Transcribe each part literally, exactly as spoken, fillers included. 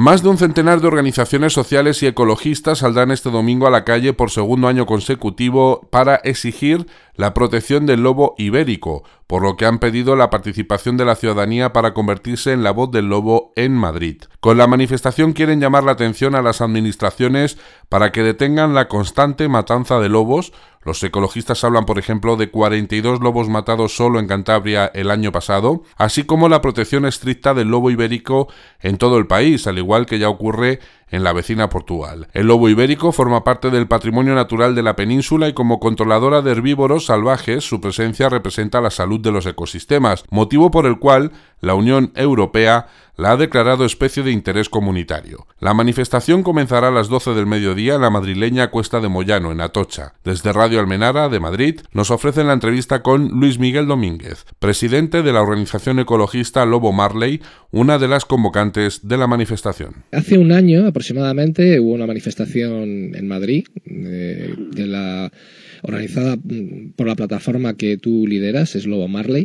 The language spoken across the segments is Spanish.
Más de un centenar de organizaciones sociales y ecologistas saldrán este domingo a la calle por segundo año consecutivo para exigir la protección del lobo ibérico, por lo que han pedido la participación de la ciudadanía para convertirse en la voz del lobo en Madrid. Con la manifestación quieren llamar la atención a las administraciones para que detengan la constante matanza de lobos. Los ecologistas hablan, por ejemplo, de cuarenta y dos lobos matados solo en Cantabria el año pasado, así como la protección estricta del lobo ibérico en todo el país, al igual que ya ocurre en la vecina Portugal. El lobo ibérico forma parte del patrimonio natural de la península y como controladora de herbívoros salvajes, su presencia representa la salud de los ecosistemas, motivo por el cual la Unión Europea la ha declarado especie de interés comunitario. La manifestación comenzará a las doce del mediodía en la madrileña Cuesta de Moyano, en Atocha. Desde Radio Almenara, de Madrid, nos ofrecen la entrevista con Luis Miguel Domínguez, presidente de la organización ecologista Lobo Marley, una de las convocantes de la manifestación. Hace un año aproximadamente hubo una manifestación en Madrid de, de la, organizada por la plataforma que tú lideras, es Lobo Marley.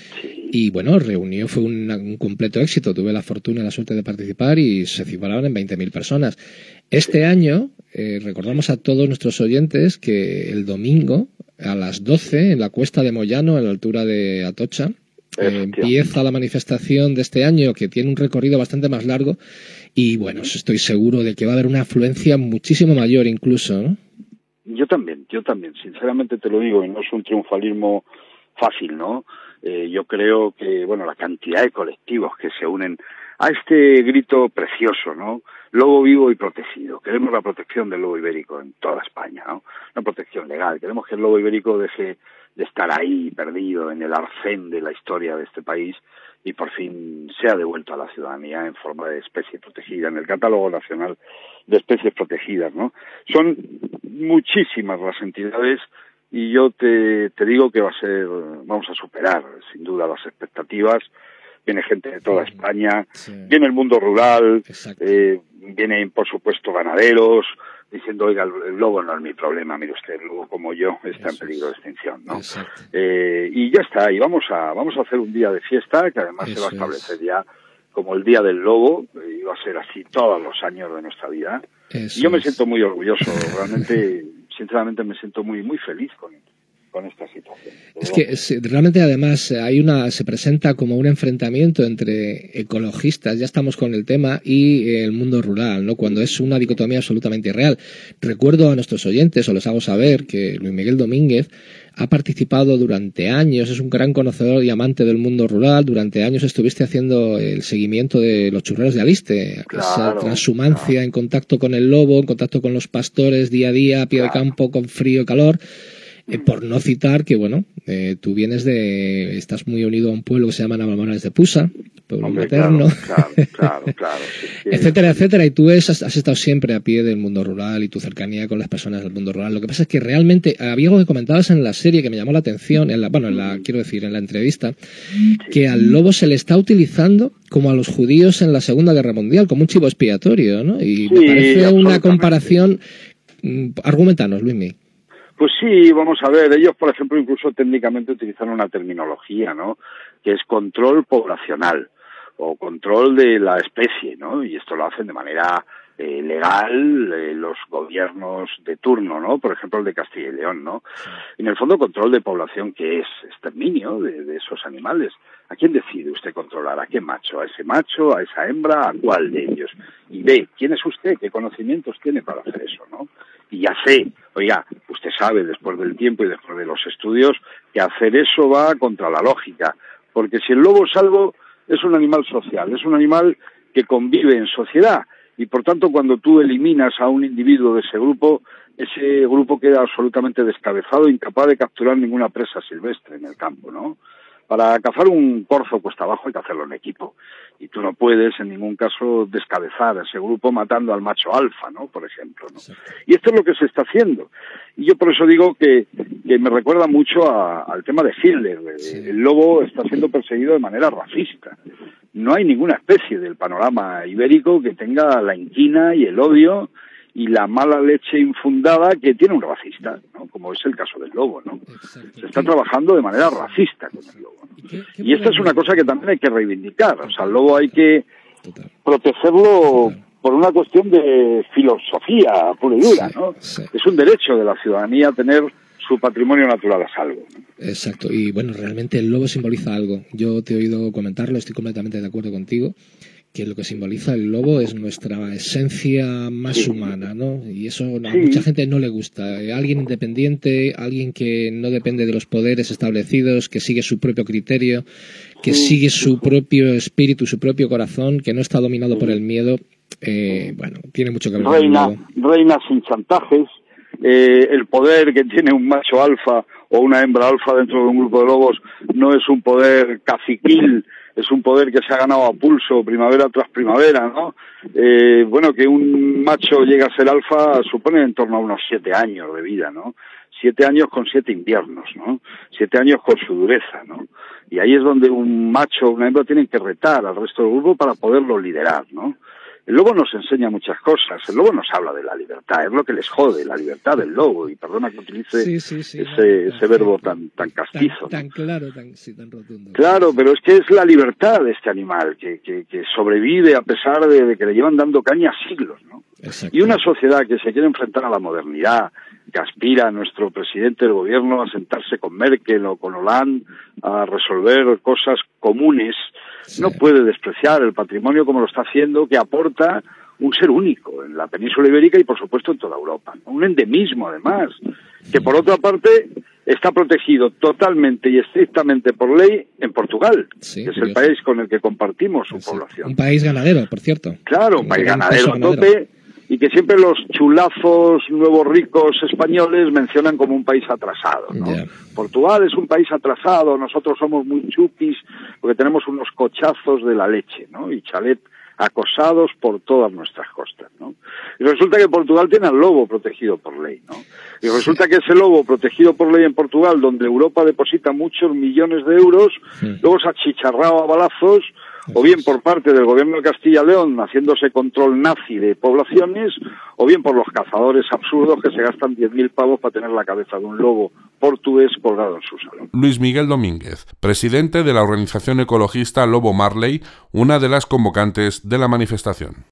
Y bueno, reunió, fue un, un completo éxito. Tuve la fortuna y la suerte de participar y se cifraban en veinte mil personas. Este año, eh, recordamos a todos nuestros oyentes que el domingo a las doce en la Cuesta de Moyano, a la altura de Atocha, eh, empieza la manifestación de este año, que tiene un recorrido bastante más largo y bueno, estoy seguro de que va a haber una afluencia muchísimo mayor incluso, ¿no? Yo también, yo también, sinceramente te lo digo, y no es un triunfalismo fácil, ¿no? Eh, yo creo que, bueno, la cantidad de colectivos que se unen a este grito precioso, ¿no? Lobo vivo y protegido. Queremos la protección del lobo ibérico en toda España, ¿no? Una protección legal. Queremos que el lobo ibérico deje de estar ahí, perdido en el arcén de la historia de este país y por fin sea devuelto a la ciudadanía en forma de especie protegida, en el catálogo nacional de especies protegidas, ¿no? Son muchísimas las entidades y yo te, te digo que va a ser, vamos a superar sin duda las expectativas. Viene gente de toda España, sí. Viene el mundo rural, eh, vienen por supuesto ganaderos, diciendo, oiga, el lobo no es mi problema, mire usted, el lobo como yo está Eso en peligro de extinción, ¿no? Eh, y ya está, y vamos a, vamos a hacer un día de fiesta que además Eso se va a establecer es. ya como el Día del Lobo, y va a ser así todos los años de nuestra vida. Eso y yo me siento muy orgulloso, realmente, sinceramente me siento muy muy feliz con, con esta situación. Es que es, realmente además hay una se presenta como un enfrentamiento entre ecologistas, ya estamos con el tema, y el mundo rural, ¿no? Cuando es una dicotomía absolutamente irreal. Recuerdo a nuestros oyentes, o les hago saber, que Luis Miguel Domínguez ha participado durante años, es un gran conocedor y amante del mundo rural. Durante años estuviste haciendo el seguimiento de los churreros de Aliste, claro, esa transhumancia, claro. en contacto con el lobo, en contacto con los pastores día a día, a pie claro. de campo, con frío y calor. Eh, por no citar que, bueno, eh, tú vienes de... estás muy unido a un pueblo que se llama Navalmoral de Pusa, pueblo Hombre, materno, claro, claro, claro, claro. Sí, etcétera, etcétera, y tú has, has estado siempre a pie del mundo rural y tu cercanía con las personas del mundo rural. Lo que pasa es que realmente había algo que comentabas en la serie que me llamó la atención, en la, bueno, en la, quiero decir, en la entrevista, sí. que al lobo se le está utilizando como a los judíos en la Segunda Guerra Mundial, como un chivo expiatorio, ¿no? Y sí, me parece una comparación... Argumentanos, Luismi. Pues sí, vamos a ver, ellos por ejemplo incluso técnicamente utilizan una terminología, ¿no? Que es control poblacional o control de la especie, ¿no? Y esto lo hacen de manera eh, legal eh, los gobiernos de turno, ¿no? Por ejemplo el de Castilla y León, ¿no? En el fondo control de población, que es exterminio de, de esos animales. ¿A quién decide usted controlar? ¿A qué macho? ¿A ese macho? ¿A esa hembra? ¿A cuál de ellos? Y ve, ¿quién es usted? ¿Qué conocimientos tiene para hacer eso, no? Y ya sé, oiga, usted sabe después del tiempo y después de los estudios que hacer eso va contra la lógica, porque si el lobo es algo, es un animal social, es un animal que convive en sociedad y por tanto cuando tú eliminas a un individuo de ese grupo, ese grupo queda absolutamente descabezado, incapaz de capturar ninguna presa silvestre en el campo, ¿no? Para cazar un corzo cuesta abajo hay que hacerlo en equipo. Y tú no puedes en ningún caso descabezar a ese grupo matando al macho alfa, ¿no? Por ejemplo, ¿no? Y esto es lo que se está haciendo. Y yo por eso digo que, que me recuerda mucho a, al tema de Hitler. El lobo está siendo perseguido de manera racista. No hay ninguna especie del panorama ibérico que tenga la inquina y el odio y la mala leche infundada que tiene un racista, ¿no? Como es el caso del lobo, ¿no? Se está trabajando de manera racista con el lobo, ¿no? Y esta es una cosa que también hay que reivindicar. O sea, al lobo hay que total. protegerlo total. por una cuestión de filosofía pura y dura, sí, ¿no? Sí. Es un derecho de la ciudadanía tener su patrimonio natural a salvo, ¿no? Exacto, y bueno, realmente el lobo simboliza algo. Yo te he oído comentarlo, estoy completamente de acuerdo contigo, que lo que simboliza el lobo es nuestra esencia más sí. humana, ¿no? Y eso a sí. mucha gente no le gusta. Alguien independiente, alguien que no depende de los poderes establecidos, que sigue su propio criterio, que sí. sigue su propio espíritu, su propio corazón, que no está dominado por el miedo, eh, bueno, tiene mucho que ver con el lobo. Reina sin chantajes, eh, el poder que tiene un macho alfa o una hembra alfa dentro de un grupo de lobos no es un poder caciquil, es un poder que se ha ganado a pulso primavera tras primavera, ¿no? Eh, bueno, que un macho llegue a ser alfa supone en torno a unos siete años de vida, ¿no? Siete años con siete inviernos, ¿no? Siete años con su dureza, ¿no? Y ahí es donde un macho o una hembra tienen que retar al resto del grupo para poderlo liderar, ¿no? El lobo nos enseña muchas cosas, el lobo nos habla de la libertad, es lo que les jode, la libertad del lobo, y perdona que utilice sí, sí, sí, ese, no, ese verbo tan, tan castizo. Tan, tan claro, tan, sí, tan rotundo. Claro, pero es que es la libertad de este animal, que, que, que sobrevive a pesar de, de que le llevan dando caña siglos, ¿no? Exacto. Y una sociedad que se quiere enfrentar a la modernidad, que aspira a nuestro presidente del gobierno a sentarse con Merkel o con Hollande a resolver cosas comunes, sí. no puede despreciar el patrimonio como lo está haciendo, que aporta un ser único en la península ibérica y por supuesto en toda Europa, un endemismo además, que por otra parte está protegido totalmente y estrictamente por ley en Portugal, sí, que es el país con el que compartimos su sí. población. Un país ganadero, por cierto. Claro, un, un país ganadero a tope, y que siempre los chulazos nuevos ricos españoles mencionan como un país atrasado, ¿no? Yeah. Portugal es un país atrasado, nosotros somos muy chupis porque tenemos unos cochazos de la leche, ¿no? Y chalet acosados por todas nuestras costas, ¿no? Y resulta que Portugal tiene al lobo protegido por ley, ¿no? Y resulta que ese lobo protegido por ley en Portugal, donde Europa deposita muchos millones de euros, sí. luego se ha achicharrado a balazos, o bien por parte del gobierno de Castilla y León haciéndose control nazi de poblaciones, o bien por los cazadores absurdos que se gastan diez mil pavos para tener la cabeza de un lobo portugués colgado en su salón. Luis Miguel Domínguez, presidente de la organización ecologista Lobo Marley, una de las convocantes de la manifestación.